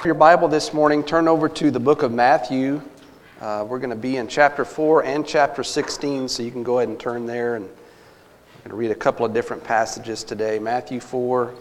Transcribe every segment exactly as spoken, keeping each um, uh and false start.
Your Bible this morning, turn over to the book of Matthew. Uh, we're going to be in chapter four and chapter sixteen, so you can go ahead and turn there. And I'm going to read a couple of different passages today. Matthew four.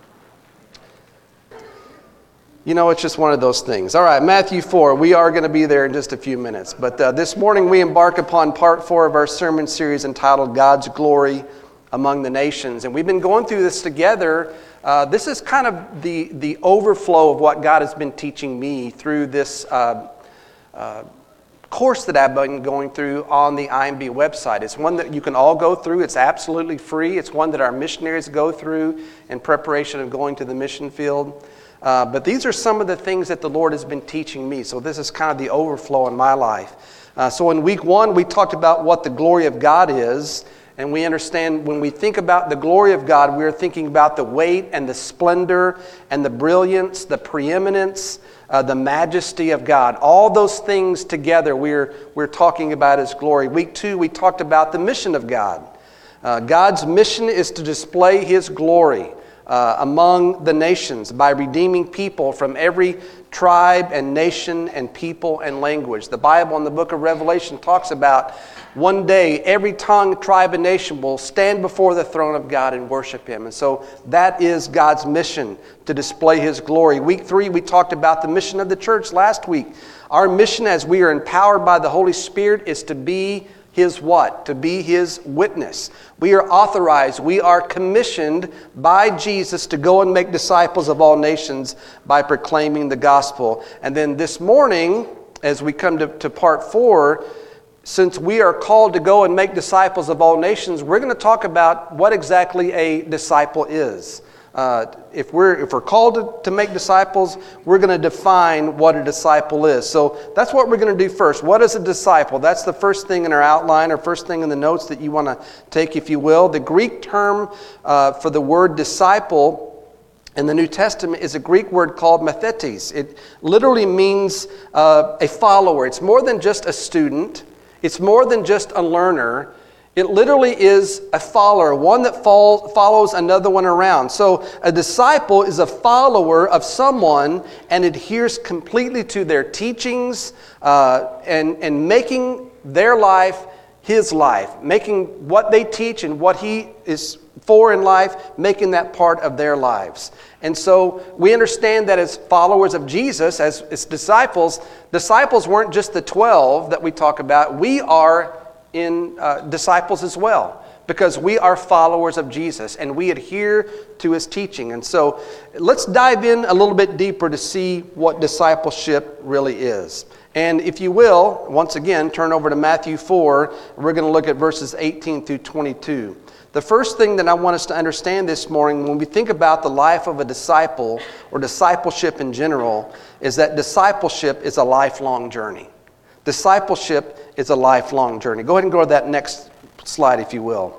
You know, it's just one of those things. All right, Matthew four. We are going to be there in just a few minutes. But uh, this morning we embark upon part four of our sermon series entitled God's Glory Among the Nations. And we've been going through this together. Uh, this is kind of the, the overflow of what God has been teaching me through this uh, uh, course that I've been going through on the I M B website. It's one that you can all go through. It's absolutely free. It's one that our missionaries go through in preparation of going to the mission field. Uh, but these are some of the things that the Lord has been teaching me. So this is kind of the overflow in my life. Uh, so in week one, we talked about what the glory of God is. And we understand when we think about the glory of God, we are thinking about the weight and the splendor and the brilliance, the preeminence, uh, the majesty of God. All those things together we're, we're talking about His glory. Week two, we talked about the mission of God. Uh, God's mission is to display His glory uh, among the nations by redeeming people from every tribe and nation and people and language. The Bible in the book of Revelation talks about one day, every tongue, tribe, and nation will stand before the throne of God and worship Him. And so that is God's mission, to display His glory. Week three, we talked about the mission of the church last week. Our mission as we are empowered by the Holy Spirit is to be His what? To be His witness. We are authorized, we are commissioned by Jesus to go and make disciples of all nations by proclaiming the gospel. And then this morning, as we come to, to part four, since we are called to go and make disciples of all nations, we're going to talk about what exactly a disciple is. Uh, if we're if we're called to, to make disciples, we're going to define what a disciple is. So that's what we're going to do first. What is a disciple? That's the first thing in our outline, or first thing in the notes that you want to take, if you will. The Greek term uh, for the word disciple in the New Testament is a Greek word called mathetes. It literally means uh, a follower. It's more than just a student. It's more than just a learner. It literally is a follower, one that fall, follows another one around. So a disciple is a follower of someone and adheres completely to their teachings uh, and, and making their life his life, making what they teach and what he is for in life, making that part of their lives. And so we understand that as followers of Jesus, as, as disciples, disciples weren't just the twelve that we talk about. We are in uh, disciples as well, because we are followers of Jesus and we adhere to His teaching. And so let's dive in a little bit deeper to see what discipleship really is. And if you will, once again, turn over to Matthew four. We're going to look at verses eighteen through twenty-two. The first thing that I want us to understand this morning when we think about the life of a disciple or discipleship in general is that discipleship is a lifelong journey. Discipleship is a lifelong journey. Go ahead and go to that next slide, if you will.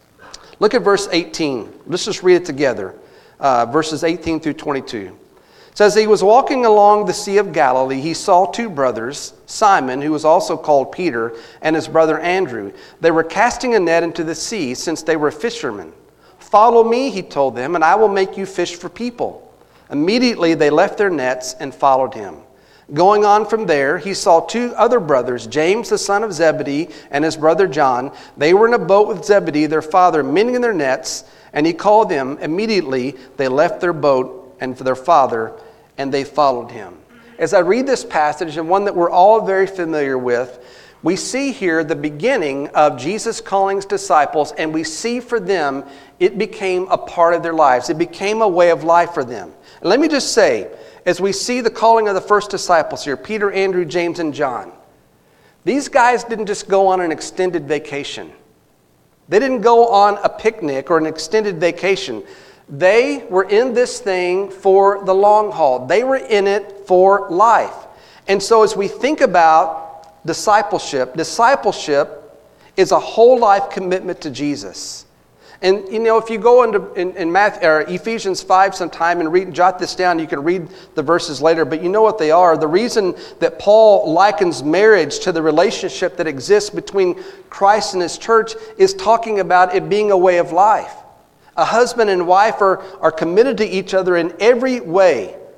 Look at verse eighteen. Let's just read it together. Uh, verses eighteen through twenty-two. It says, He was walking along the Sea of Galilee. He saw two brothers, Simon, who was also called Peter, and his brother Andrew. They were casting a net into the sea, since they were fishermen. Follow me, He told them, and I will make you fish for people. Immediately they left their nets and followed Him. Going on from there, He saw two other brothers, James the son of Zebedee and his brother John. They were in a boat with Zebedee, their father, mending their nets, and He called them. Immediately they left their boat and for their father, and they followed Him. As I read this passage, and one that we're all very familiar with, we see here the beginning of Jesus calling His disciples, and we see for them, it became a part of their lives. It became a way of life for them. And let me just say, as we see the calling of the first disciples here, Peter, Andrew, James, and John, these guys didn't just go on an extended vacation. They didn't go on a picnic or an extended vacation. They were in this thing for the long haul. They were in it for life. And so as we think about discipleship, discipleship is a whole life commitment to Jesus. And you know, if you go into in, in Matthew, or Ephesians five sometime and read, jot this down, you can read the verses later, but you know what they are. The reason that Paul likens marriage to the relationship that exists between Christ and His church is talking about it being a way of life. A husband and wife are, are committed to each other in every way.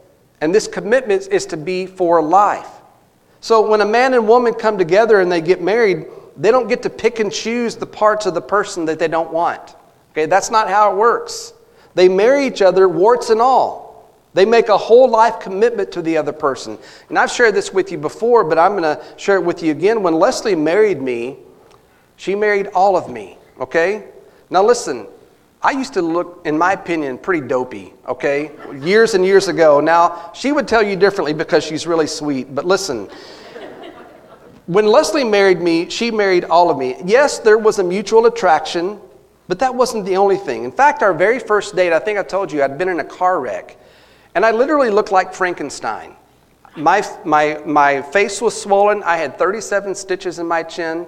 And this commitment is to be for life. So when a man and woman come together and they get married, they don't get to pick and choose the parts of the person that they don't want. Okay, that's not how it works. They marry each other, warts and all. They make a whole life commitment to the other person. And I've shared this with you before, but I'm going to share it with you again. When Leslie married me, she married all of me, okay? Now listen, I used to look, in my opinion, pretty dopey, okay? Years and years ago. Now, she would tell you differently because she's really sweet, but listen. When Leslie married me, she married all of me. Yes, there was a mutual attraction, but that wasn't the only thing. In fact, our very first date, I think I told you, I'd been in a car wreck. And I literally looked like Frankenstein. My, my, my face was swollen. I had thirty-seven stitches in my chin.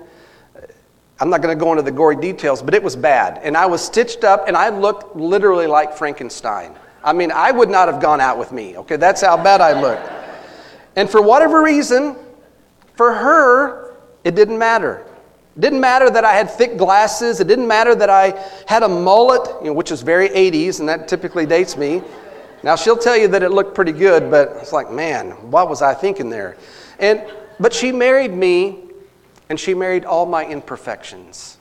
I'm not going to go into the gory details, but it was bad. And I was stitched up, and I looked literally like Frankenstein. I mean, I would not have gone out with me. Okay, that's how bad I looked. And for whatever reason, for her, it didn't matter. It didn't matter that I had thick glasses. It didn't matter that I had a mullet, you know, which is very eighties, and that typically dates me. Now, she'll tell you that it looked pretty good, but it's like, man, what was I thinking there? And but she married me, and she married all my imperfections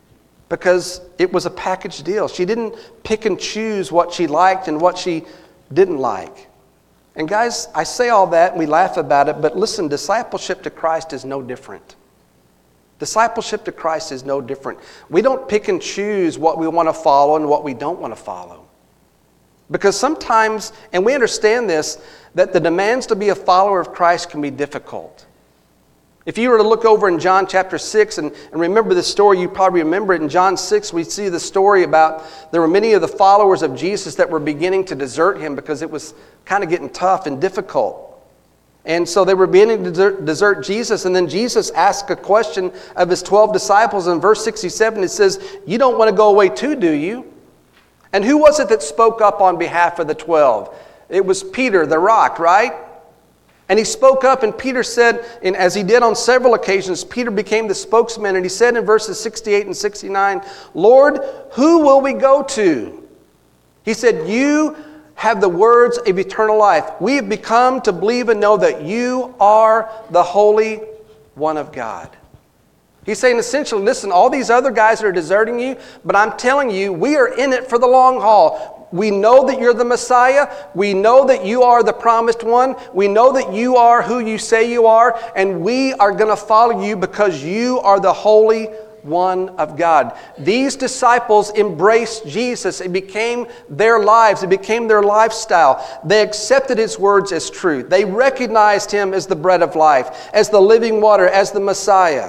because it was a package deal. She didn't pick and choose what she liked and what she didn't like. And guys, I say all that, and we laugh about it, but listen, discipleship to Christ is no different. Discipleship to Christ is no different. We don't pick and choose what we want to follow and what we don't want to follow. Because sometimes, and we understand this, that the demands to be a follower of Christ can be difficult. If you were to look over in John chapter six and, and remember this story, you probably remember it. In John six, we see the story about there were many of the followers of Jesus that were beginning to desert him because it was kind of getting tough and difficult. And so they were beginning to desert, desert Jesus, and then Jesus asked a question of his twelve disciples. In verse sixty-seven, it says, "You don't want to go away too, do you?" And who was it that spoke up on behalf of the twelve? It was Peter, the rock, right? And he spoke up, and Peter said, and as he did on several occasions, Peter became the spokesman, and he said in verses sixty-eight and sixty-nine, "Lord, who will we go to?" He said, "You have the words of eternal life. We have become to believe and know that you are the Holy One of God." He's saying essentially, listen, all these other guys are deserting you, but I'm telling you, we are in it for the long haul. We know that you're the Messiah. We know that you are the promised one. We know that you are who you say you are, and we are going to follow you because you are the Holy One of God. These disciples embraced Jesus. It became their lives. It became their lifestyle. They accepted his words as true. They recognized him as the bread of life, as the living water, as the Messiah.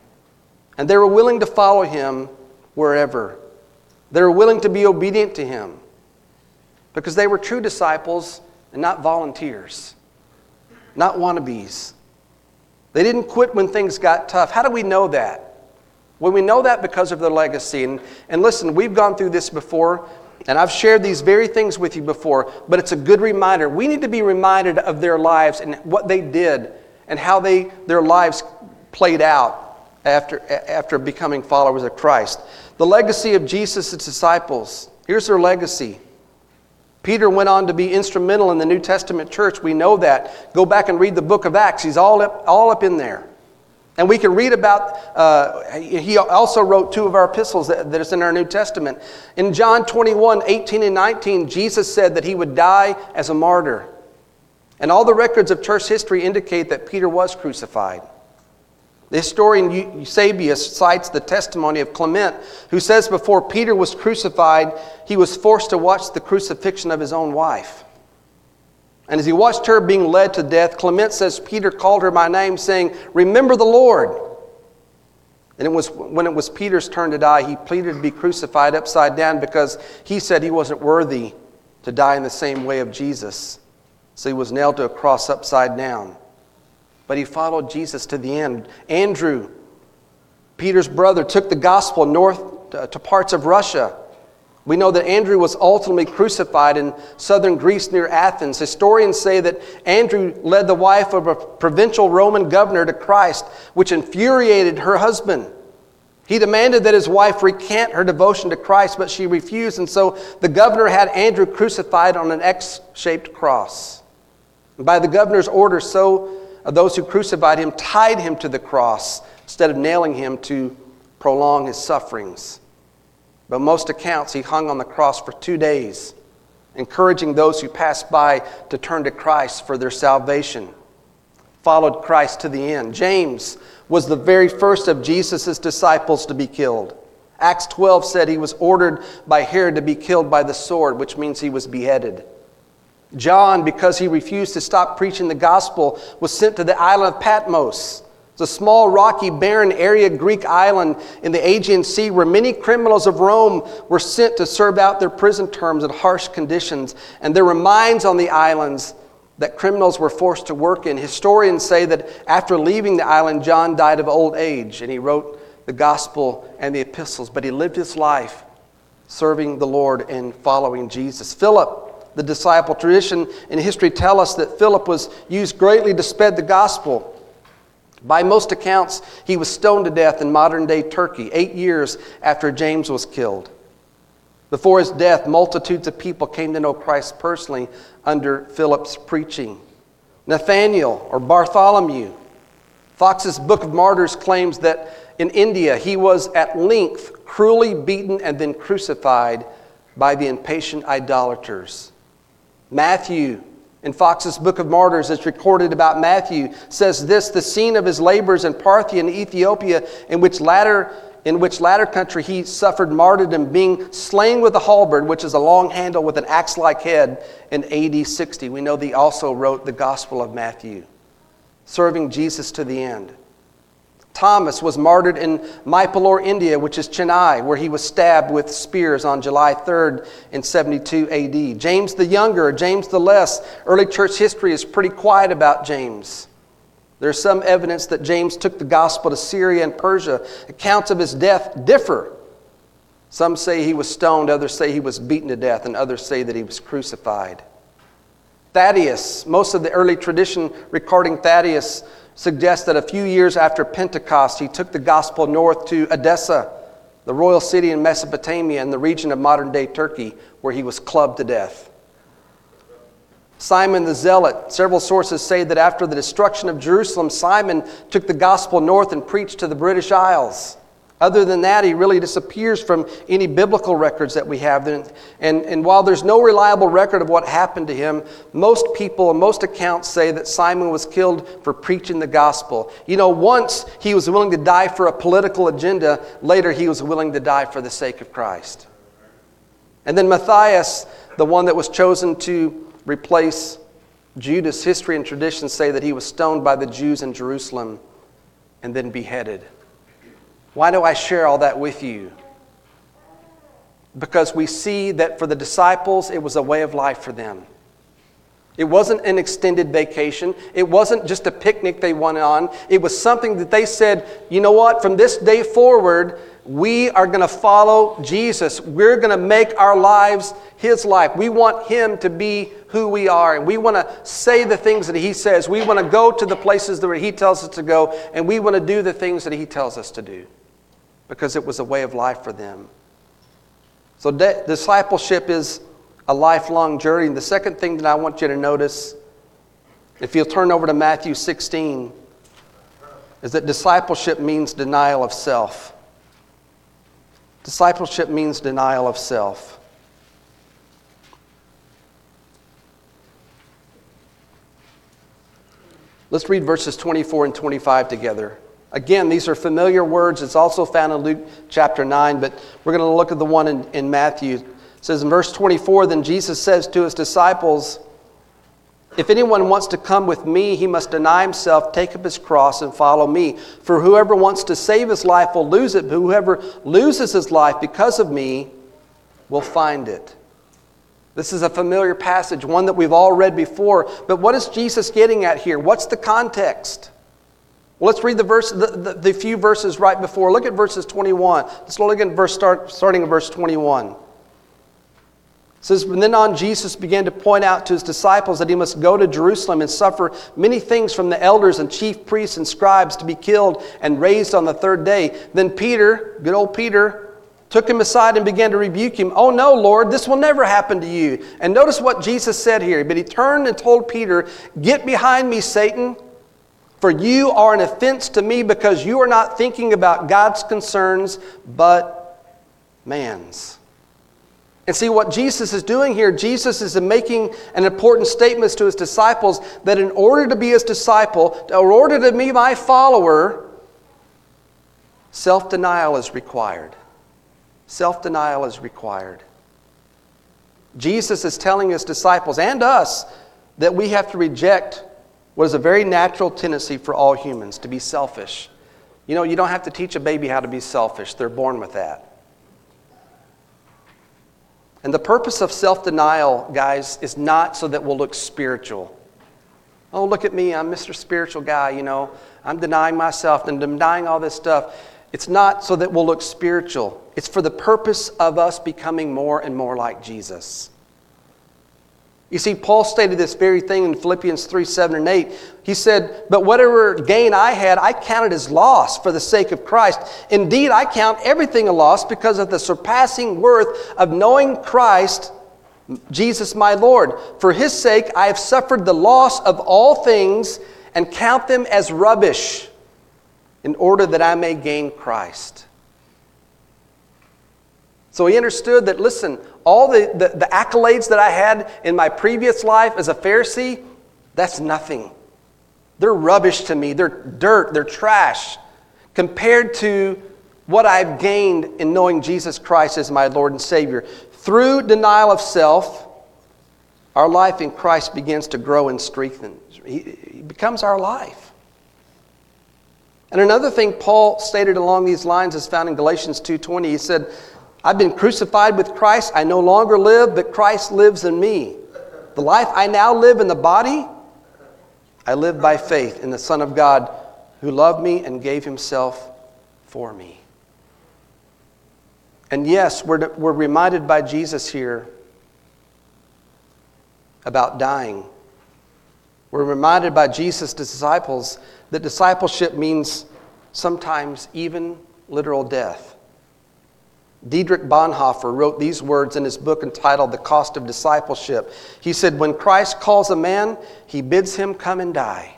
And they were willing to follow him wherever. They were willing to be obedient to him because they were true disciples and not volunteers, not wannabes. They didn't quit when things got tough. How do we know that? Well, we know that because of their legacy. And, and listen, we've gone through this before, and I've shared these very things with you before, but it's a good reminder. We need to be reminded of their lives and what they did and how they their lives played out after, after becoming followers of Christ. The legacy of Jesus' disciples. Here's their legacy. Peter went on to be instrumental in the New Testament church. We know that. Go back and read the book of Acts. He's all up, all up in there. And we can read about, uh, he also wrote two of our epistles that, that is in our New Testament. In John twenty-one, eighteen and nineteen, Jesus said that he would die as a martyr. And all the records of church history indicate that Peter was crucified. The historian Eusebius cites the testimony of Clement, who says before Peter was crucified, he was forced to watch the crucifixion of his own wife. And as he watched her being led to death, Clement says Peter called her by name, saying, "Remember the Lord." And it was when it was Peter's turn to die, he pleaded to be crucified upside down because he said he wasn't worthy to die in the same way of Jesus. So he was nailed to a cross upside down. But he followed Jesus to the end. Andrew, Peter's brother, took the gospel north to parts of Russia. We know that Andrew was ultimately crucified in southern Greece near Athens. Historians say that Andrew led the wife of a provincial Roman governor to Christ, which infuriated her husband. He demanded that his wife recant her devotion to Christ, but she refused, and so the governor had Andrew crucified on an X-shaped cross. And by the governor's order, so those who crucified him tied him to the cross instead of nailing him to prolong his sufferings. By most accounts, he hung on the cross for two days, encouraging those who passed by to turn to Christ for their salvation. Followed Christ to the end. James was the very first of Jesus' disciples to be killed. Acts twelve said he was ordered by Herod to be killed by the sword, which means he was beheaded. John, because he refused to stop preaching the gospel, was sent to the island of Patmos. It's a small, rocky, barren area, Greek island in the Aegean Sea where many criminals of Rome were sent to serve out their prison terms in harsh conditions. And there were mines on the islands that criminals were forced to work in. Historians say that after leaving the island, John died of old age, and he wrote the gospel and the epistles. But he lived his life serving the Lord and following Jesus. Philip, the disciple, tradition and history tell us that Philip was used greatly to spread the gospel. By most accounts, he was stoned to death in modern-day Turkey, eight years after James was killed. Before his death, multitudes of people came to know Christ personally under Philip's preaching. Nathaniel, or Bartholomew, Fox's Book of Martyrs claims that in India he was at length cruelly beaten and then crucified by the impatient idolaters. Matthew, in Fox's Book of Martyrs, it's recorded about Matthew, says this: the scene of his labors in Parthia and Ethiopia, in which latter in which latter country he suffered martyrdom, being slain with a halberd, which is a long handle with an axe-like head, in A D sixty. We know that he also wrote the Gospel of Matthew, serving Jesus to the end. Thomas was martyred in Mysore, India, which is Chennai, where he was stabbed with spears on July third in seventy-two A D. James the Younger, James the Less, early church history is pretty quiet about James. There's some evidence that James took the gospel to Syria and Persia. Accounts of his death differ. Some say he was stoned, others say he was beaten to death, and others say that he was crucified. Thaddeus, most of the early tradition recording Thaddeus suggests that a few years after Pentecost, he took the gospel north to Edessa, the royal city in Mesopotamia in the region of modern-day Turkey, where he was clubbed to death. Simon the Zealot, several sources say that after the destruction of Jerusalem, Simon took the gospel north and preached to the British Isles. Other than that, he really disappears from any biblical records that we have. And, and, and while there's no reliable record of what happened to him, most people and most accounts say that Simon was killed for preaching the gospel. You know, once he was willing to die for a political agenda, later he was willing to die for the sake of Christ. And then Matthias, the one that was chosen to replace Judas, history and tradition say that he was stoned by the Jews in Jerusalem and then beheaded. Why do I share all that with you? Because we see that for the disciples, it was a way of life for them. It wasn't an extended vacation. It wasn't just a picnic they went on. It was something that they said, you know what, from this day forward, we are going to follow Jesus. We're going to make our lives His life. We want Him to be who we are. And we want to say the things that He says. We want to go to the places that He tells us to go. And we want to do the things that He tells us to do. Because it was a way of life for them. So de- discipleship is a lifelong journey. And the second thing that I want you to notice, if you'll turn over to Matthew sixteen, is that discipleship means denial of self. Discipleship means denial of self. Let's read verses twenty-four and twenty-five together. Again, these are familiar words. It's also found in Luke chapter nine, but we're going to look at the one in, in Matthew. It says in verse twenty-four, then Jesus says to His disciples, if anyone wants to come with me, he must deny himself, take up his cross, and follow me. For whoever wants to save his life will lose it, but whoever loses his life because of me will find it. This is a familiar passage, one that we've all read before. But what is Jesus getting at here? What's the context? Well, let's read the verse, the, the, the few verses right before. Look at verses twenty-one. Let's look at verse start, starting at verse twenty-one. It says, from then on, Jesus began to point out to His disciples that He must go to Jerusalem and suffer many things from the elders and chief priests and scribes, to be killed and raised on the third day. Then Peter, good old Peter, took him aside and began to rebuke him. "Oh no, Lord, this will never happen to you." And notice what Jesus said here. But he turned and told Peter, "Get behind me, Satan, for you are an offense to me because you are not thinking about God's concerns, but man's." And see what Jesus is doing here, Jesus is making an important statement to his disciples that in order to be his disciple, in order to be my follower, self-denial is required. Self-denial is required. Jesus is telling his disciples and us that we have to reject what is a very natural tendency for all humans, to be selfish. You know, you don't have to teach a baby how to be selfish. They're born with that. And the purpose of self-denial, guys, is not so that we'll look spiritual. Oh, look at me, I'm Mister Spiritual Guy, you know. I'm denying myself and denying all this stuff. It's not so that we'll look spiritual. It's for the purpose of us becoming more and more like Jesus. You see, Paul stated this very thing in Philippians three, seven, and eight. He said, "But whatever gain I had, I counted as loss for the sake of Christ. Indeed, I count everything a loss because of the surpassing worth of knowing Christ, Jesus my Lord. For his sake, I have suffered the loss of all things and count them as rubbish in order that I may gain Christ." So he understood that, listen, all the, the, the accolades that I had in my previous life as a Pharisee, that's nothing. They're rubbish to me. They're dirt. They're trash compared to what I've gained in knowing Jesus Christ as my Lord and Savior. Through denial of self, our life in Christ begins to grow and strengthen. He, he becomes our life. And another thing Paul stated along these lines is found in Galatians two twenty. He said, "I've been crucified with Christ. I no longer live, but Christ lives in me. The life I now live in the body, I live by faith in the Son of God who loved me and gave himself for me." And yes, we're, we're reminded by Jesus here about dying. We're reminded by Jesus' disciples that discipleship means sometimes even literal death. Dietrich Bonhoeffer wrote these words in his book entitled The Cost of Discipleship. He said, "When Christ calls a man, he bids him come and die."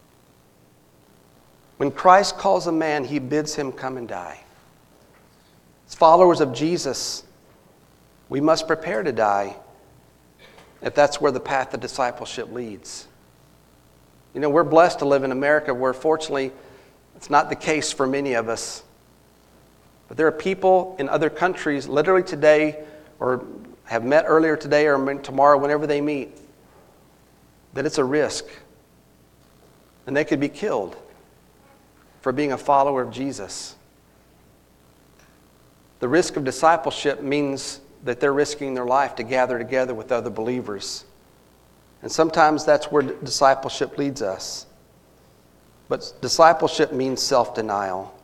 When Christ calls a man, he bids him come and die. As followers of Jesus, we must prepare to die if that's where the path of discipleship leads. You know, we're blessed to live in America where, fortunately, it's not the case for many of us. But there are people in other countries, literally today, or have met earlier today or tomorrow, whenever they meet, that it's a risk. And they could be killed for being a follower of Jesus. The risk of discipleship means that they're risking their life to gather together with other believers. And sometimes that's where discipleship leads us. But discipleship means self-denial.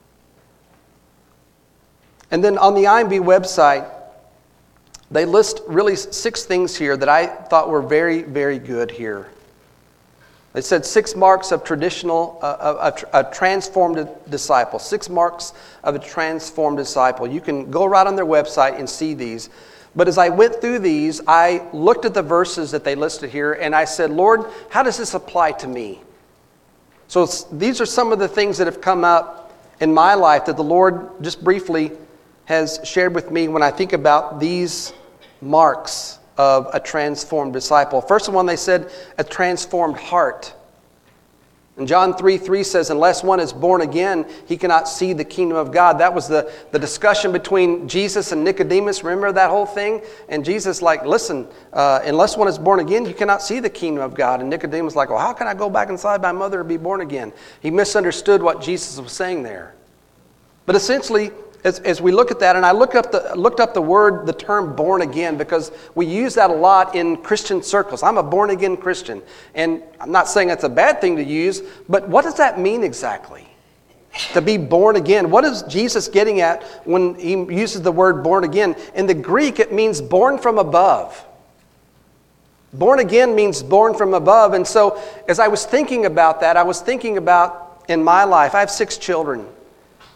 And then on the I M B website, they list really six things here that I thought were very, very good here. They said six marks of traditional, uh, a, a transformed disciple. Six marks of a transformed disciple. You can go right on their website and see these. But as I went through these, I looked at the verses that they listed here, and I said, Lord, how does this apply to me? So these are some of the things that have come up in my life that the Lord just briefly has shared with me when I think about these marks of a transformed disciple. First one, they said, a transformed heart. And John three three says, unless one is born again, he cannot see the kingdom of God. That was the, the discussion between Jesus and Nicodemus. Remember that whole thing? And Jesus like, listen, uh, unless one is born again, you cannot see the kingdom of God. And Nicodemus like, well, how can I go back inside my mother and be born again? He misunderstood what Jesus was saying there. But essentially, As, as we look at that, and I looked up the looked up the word, the term born again, because we use that a lot in Christian circles. I'm a born again Christian. And I'm not saying that's a bad thing to use, but what does that mean exactly? To be born again. What is Jesus getting at when he uses the word born again? In the Greek, it means born from above. Born again means born from above. And so as I was thinking about that, I was thinking about in my life, I have six children.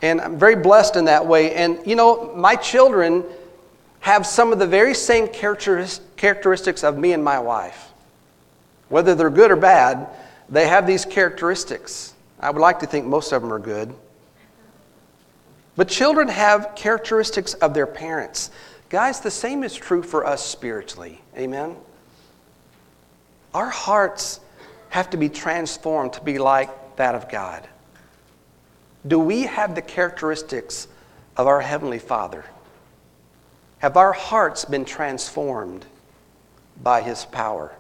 And I'm very blessed in that way. And, you know, my children have some of the very same characteristics of me and my wife. Whether they're good or bad, they have these characteristics. I would like to think most of them are good. But children have characteristics of their parents. Guys, the same is true for us spiritually. Amen? Our hearts have to be transformed to be like that of God. Do we have the characteristics of our Heavenly Father? Have our hearts been transformed by His power?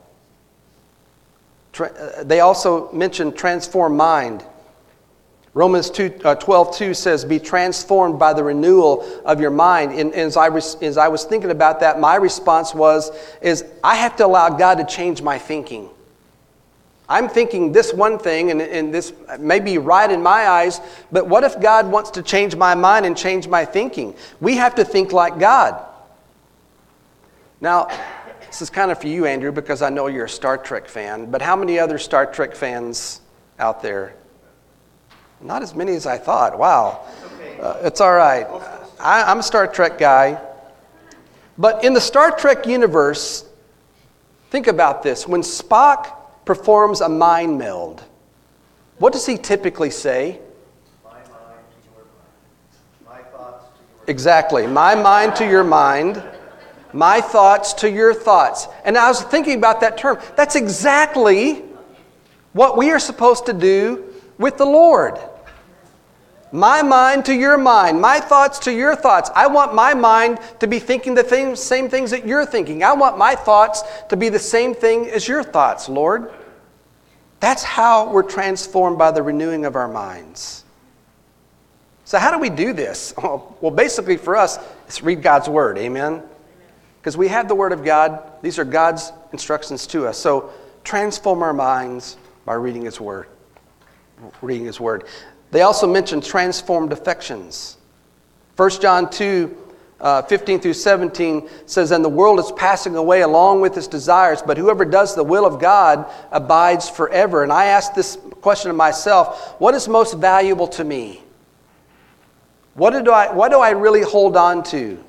Tra- they also mention transformed mind. Romans two, uh, twelve two says, be transformed by the renewal of your mind. And, and as, I re- as I was thinking about that, my response was, is I have to allow God to change my thinking. I'm thinking this one thing, and, and this may be right in my eyes, but what if God wants to change my mind and change my thinking? We have to think like God. Now, this is kind of for you, Andrew, because I know you're a Star Trek fan, but how many other Star Trek fans out there? Not as many as I thought. Wow. Uh, it's all right. I, I'm a Star Trek guy. But in the Star Trek universe, think about this. When Spock performs a mind meld, what does he typically say? My mind to your mind. My thoughts to your Exactly. My mind to your mind. My thoughts to your thoughts. And I was thinking about that term. That's exactly what we are supposed to do with the Lord. My mind to your mind. My thoughts to your thoughts. I want my mind to be thinking the thing, same things that you're thinking. I want my thoughts to be the same thing as your thoughts, Lord. That's how we're transformed by the renewing of our minds. So how do we do this? Well, basically for us, it's read God's Word. Amen? Because we have the Word of God. These are God's instructions to us. So transform our minds by reading His Word. Reading His Word. They also mention transformed affections. First John two, uh, fifteen through seventeen says, and the world is passing away along with its desires, but whoever does the will of God abides forever. And I ask this question of myself, what is most valuable to me? What do I, what do I really hold on to?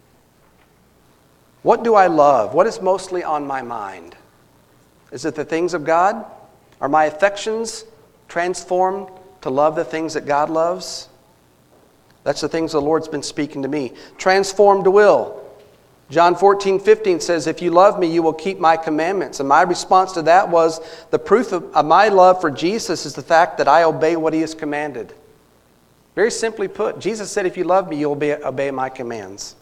What do I love? What is mostly on my mind? Is it the things of God? Are my affections transformed to love the things that God loves? That's the things the Lord's been speaking to me. Transformed will. John fourteen fifteen says, if you love me, you will keep my commandments. And my response to that was, the proof of, of my love for Jesus is the fact that I obey what He has commanded. Very simply put, Jesus said, if you love me, you'll obey, obey my commands.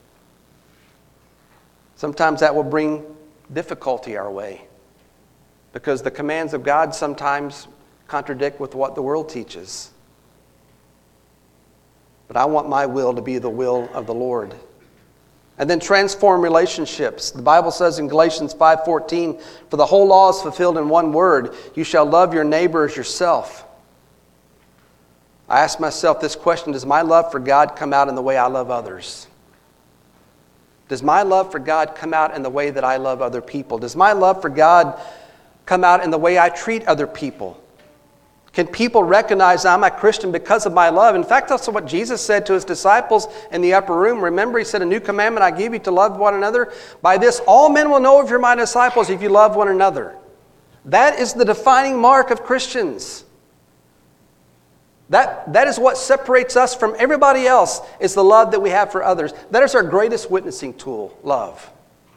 Sometimes that will bring difficulty our way, because the commands of God sometimes contradict with what the world teaches. But I want my will to be the will of the Lord. And then transform relationships. The Bible says in Galatians five fourteen, for the whole law is fulfilled in one word, you shall love your neighbor as yourself. I ask myself this question, does my love for God come out in the way I love others? Does my love for God come out in the way that I love other people? Does my love for God come out in the way I treat other people? Can people recognize I'm a Christian because of my love? In fact, that's what Jesus said to His disciples in the upper room. Remember, He said, a new commandment I give you, to love one another. By this, all men will know if you're my disciples, if you love one another. That is the defining mark of Christians. That, that is what separates us from everybody else, is the love that we have for others. That is our greatest witnessing tool, love.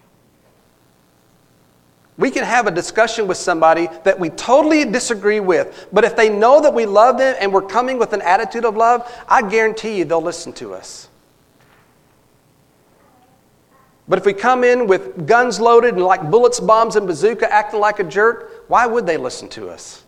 We can have a discussion with somebody that we totally disagree with, but if they know that we love them and we're coming with an attitude of love, I guarantee you they'll listen to us. But if we come in with guns loaded and like bullets, bombs, and bazooka, acting like a jerk, why would they listen to us?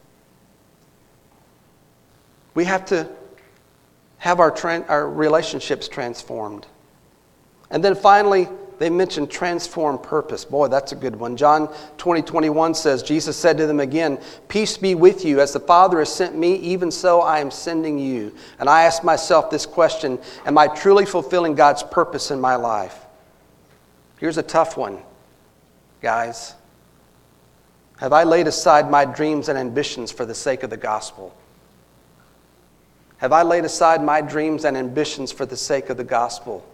We have to have our, tra- our relationships transformed. And then finally, they mention transformed purpose. Boy, that's a good one. John twenty twenty-one says, Jesus said to them again, peace be with you. As the Father has sent me, even so I am sending you. And I ask myself this question, am I truly fulfilling God's purpose in my life? Here's a tough one, guys. Have I laid aside my dreams and ambitions for the sake of the gospel? Have I laid aside my dreams and ambitions for the sake of the gospel?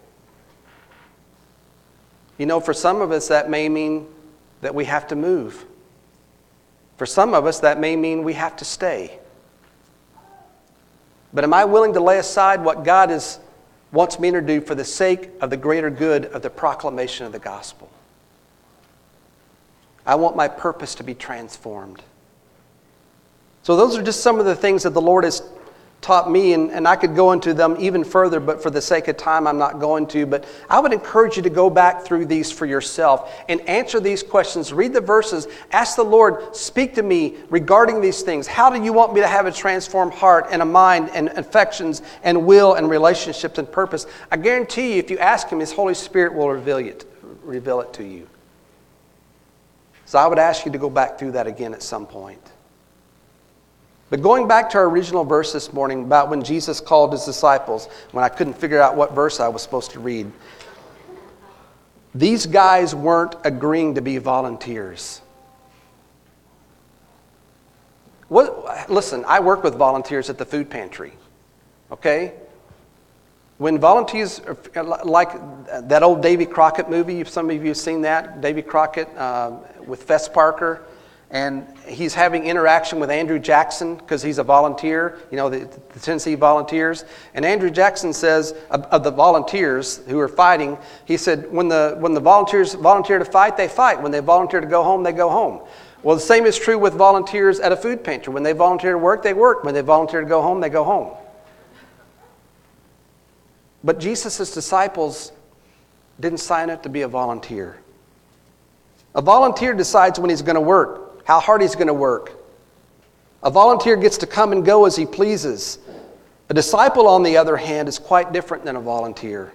You know, for some of us, that may mean that we have to move. For some of us, that may mean we have to stay. But am I willing to lay aside what God is, wants me to do for the sake of the greater good of the proclamation of the gospel? I want my purpose to be transformed. So those are just some of the things that the Lord has taught me, and, and I could go into them even further, but for the sake of time, I'm not going to. But I would encourage you to go back through these for yourself and answer these questions. Read the verses. Ask the Lord, speak to me regarding these things. How do you want me to have a transformed heart and a mind and affections and will and relationships and purpose? I guarantee you, if you ask Him, His Holy Spirit will reveal it, reveal it to you. So I would ask you to go back through that again at some point. But going back to our original verse this morning about when Jesus called His disciples, when I couldn't figure out what verse I was supposed to read, these guys weren't agreeing to be volunteers. What, listen, I work with volunteers at the food pantry, okay? When volunteers, like that old Davy Crockett movie, some of you have seen that, Davy Crockett uh, with Fess Parker, and he's having interaction with Andrew Jackson because he's a volunteer, you know, the, the Tennessee Volunteers. And Andrew Jackson says, of, of the volunteers who are fighting, he said, when the when the volunteers volunteer to fight, they fight. When they volunteer to go home, they go home. Well, the same is true with volunteers at a food pantry. When they volunteer to work, they work. When they volunteer to go home, they go home. But Jesus' disciples didn't sign up to be a volunteer. A volunteer decides when he's going to work, how hard he's going to work. A volunteer gets to come and go as he pleases. A disciple, on the other hand, is quite different than a volunteer.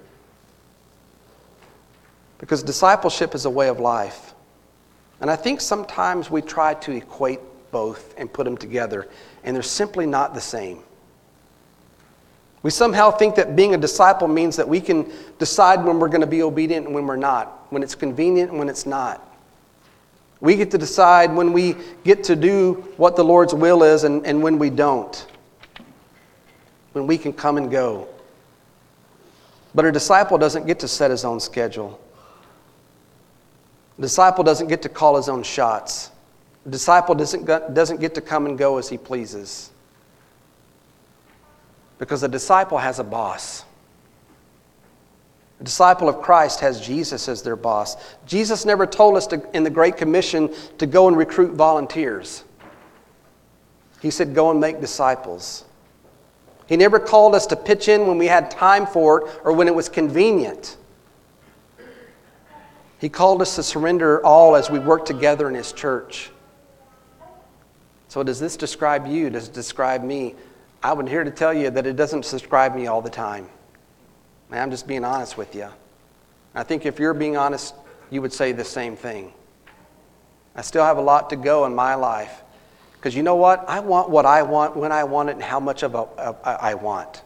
Because discipleship is a way of life. And I think sometimes we try to equate both and put them together, and they're simply not the same. We somehow think that being a disciple means that we can decide when we're going to be obedient and when we're not, when it's convenient and when it's not. We get to decide when we get to do what the Lord's will is and, and when we don't. When we can come and go. But a disciple doesn't get to set his own schedule. A disciple doesn't get to call his own shots. A disciple doesn't, doesn't get to come and go as he pleases. Because a disciple has a boss. A disciple of Christ has Jesus as their boss. Jesus never told us to, in the Great Commission to go and recruit volunteers. He said, go and make disciples. He never called us to pitch in when we had time for it or when it was convenient. He called us to surrender all as we work together in His church. So does this describe you? Does it describe me? I would here to tell you that it doesn't describe me all the time. And I'm just being honest with you. I think if you're being honest, you would say the same thing. I still have a lot to go in my life. Because you know what? I want what I want when I want it and how much of a, a, I want.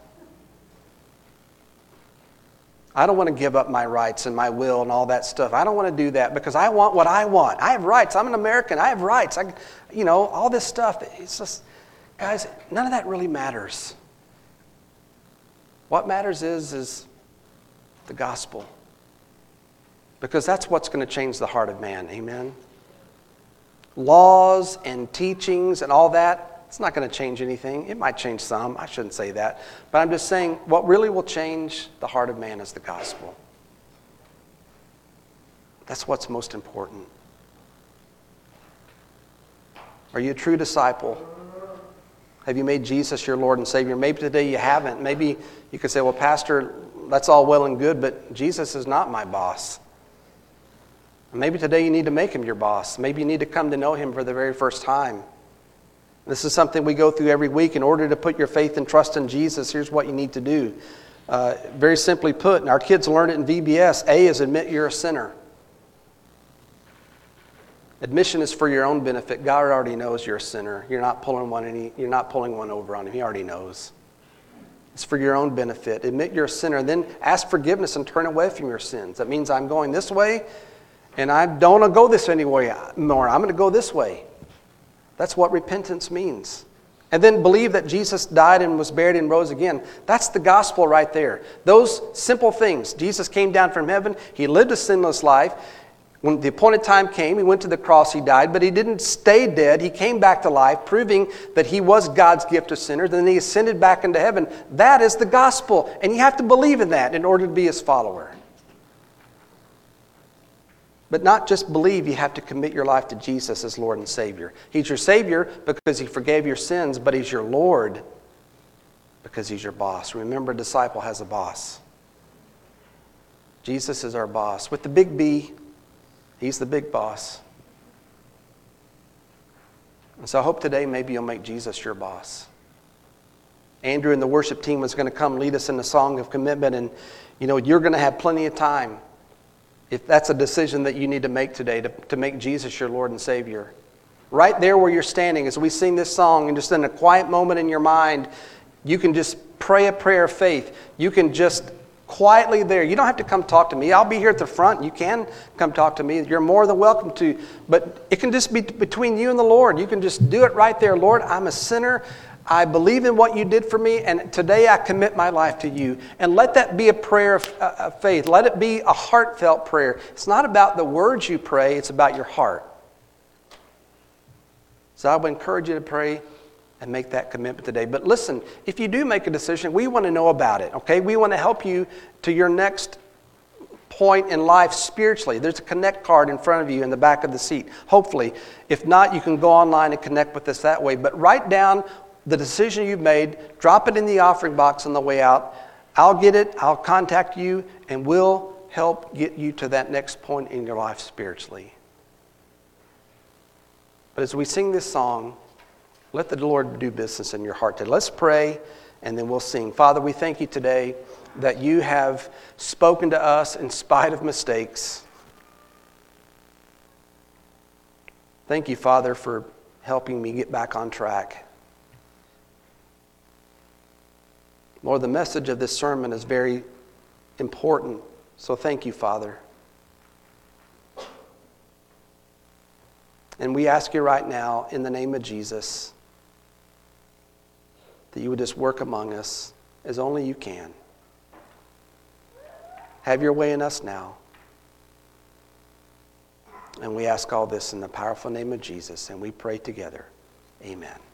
I don't want to give up my rights and my will and all that stuff. I don't want to do that because I want what I want. I have rights. I'm an American. I have rights. I, you know, all this stuff. It's just, guys, none of that really matters. What matters is, is the gospel. Because that's what's going to change the heart of man. Amen? Laws and teachings and all that, it's not going to change anything. It might change some. I shouldn't say that. But I'm just saying what really will change the heart of man is the gospel. That's what's most important. Are you a true disciple? Have you made Jesus your Lord and Savior? Maybe today you haven't. Maybe you could say, well, Pastor, that's all well and good, but Jesus is not my boss. Maybe today you need to make Him your boss. Maybe you need to come to know Him for the very first time. This is something we go through every week. In order to put your faith and trust in Jesus, here's what you need to do. Uh, very simply put, and our kids learn it in V B S, A is admit you're a sinner. Admission is for your own benefit. God already knows you're a sinner. You're not pulling one any, you're not pulling one over on Him. He already knows. It's for your own benefit. Admit you're a sinner. Then ask forgiveness and turn away from your sins. That means I'm going this way, and I don't want to go this anymore. I'm going to go this way. That's what repentance means. and then believe that Jesus died and was buried and rose again. That's the gospel right there. Those simple things. Jesus came down from heaven. He lived a sinless life. When the appointed time came, he went to the cross, he died, but he didn't stay dead. He came back to life, proving that he was God's gift to sinners, and then he ascended back into heaven. That is the gospel, and you have to believe in that in order to be his follower. But not just believe, you have to commit your life to Jesus as Lord and Savior. He's your Savior because he forgave your sins, but he's your Lord because he's your boss. Remember, a disciple has a boss. Jesus is our boss. With the big B, he's the big boss. And so I hope today maybe you'll make Jesus your boss. Andrew and the worship team was going to come lead us in the song of commitment, and you know, you're going to have plenty of time if that's a decision that you need to make today, to, to make Jesus your Lord and Savior. Right there where you're standing, as we sing this song, and just in a quiet moment in your mind, you can just pray a prayer of faith. You can just quietly there. You don't have to come talk to me. I'll be here at the front. You can come talk to me. You're more than welcome to. But it can just be between you and the Lord. You can just do it right there. Lord, I'm a sinner. I believe in what you did for me, and today I commit my life to you. And let that be a prayer of, uh, of faith. Let it be a heartfelt prayer. It's not about the words you pray. It's about your heart. So I would encourage you to pray and make that commitment today. But listen, if you do make a decision, we want to know about it, okay? We want to help you to your next point in life spiritually. There's a connect card in front of you in the back of the seat, hopefully. If not, you can go online and connect with us that way. But write down the decision you've made, drop it in the offering box on the way out. I'll get it, I'll contact you, and we'll help get you to that next point in your life spiritually. But as we sing this song, let the Lord do business in your heart today. Let's pray, and then we'll sing. Father, we thank you today that you have spoken to us in spite of mistakes. Thank you, Father, for helping me get back on track. Lord, the message of this sermon is very important, so thank you, Father. And we ask you right now, in the name of Jesus, that you would just work among us as only you can. Have your way in us now. And we ask all this in the powerful name of Jesus, and we pray together. Amen.